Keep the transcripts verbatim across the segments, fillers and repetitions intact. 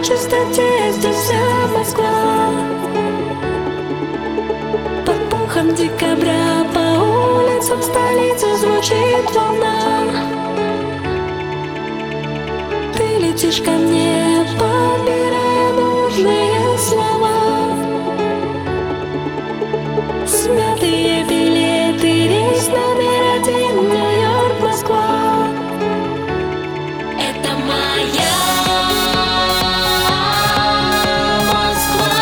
чистоте здесь вся Москва. Под пухом декабря по улицам столицы звучит волна. Ты летишь ко мне, подбирая нужные слова. Смятые билеты, рейс номер один, Нью-Йорк, Москва. Это моя Москва.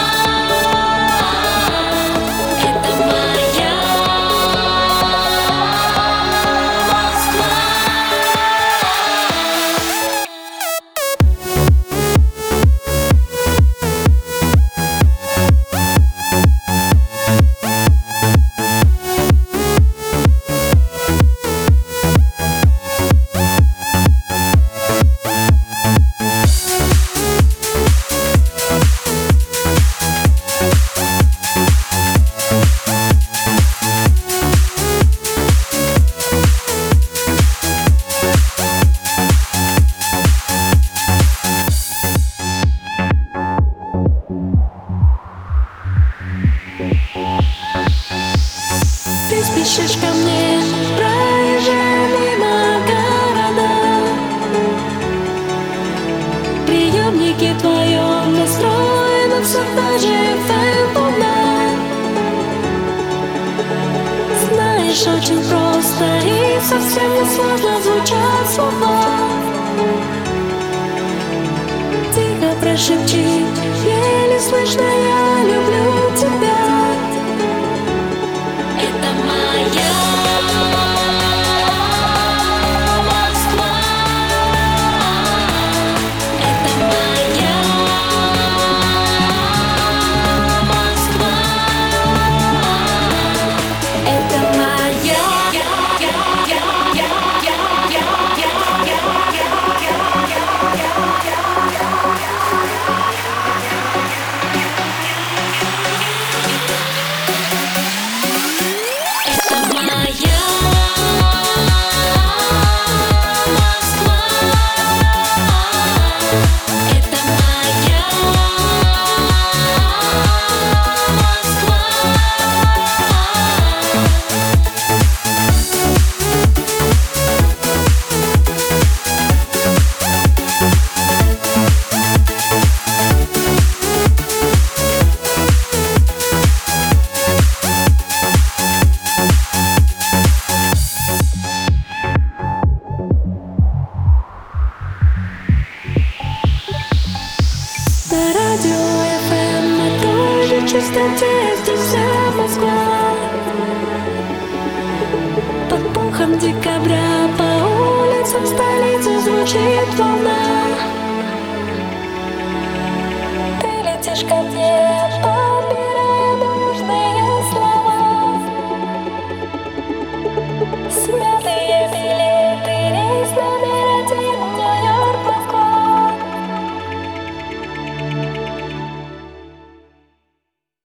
Это моя Москва. Ты спешишь ко мне, проезжая мимо города. Приемники в твоем настроены все та же эф эм-волна. Знаешь, очень просто и совсем не сложно звучат слова. Тихо прошепчи, еле слышно: я люблю тебя. Это моя Москва. Это моя Москва. Это моя. На радио эф эм, на той же частоте здесь вся Москва. Под пухом декабря по улицам столицы звучит волна. Ты летишь ко мне.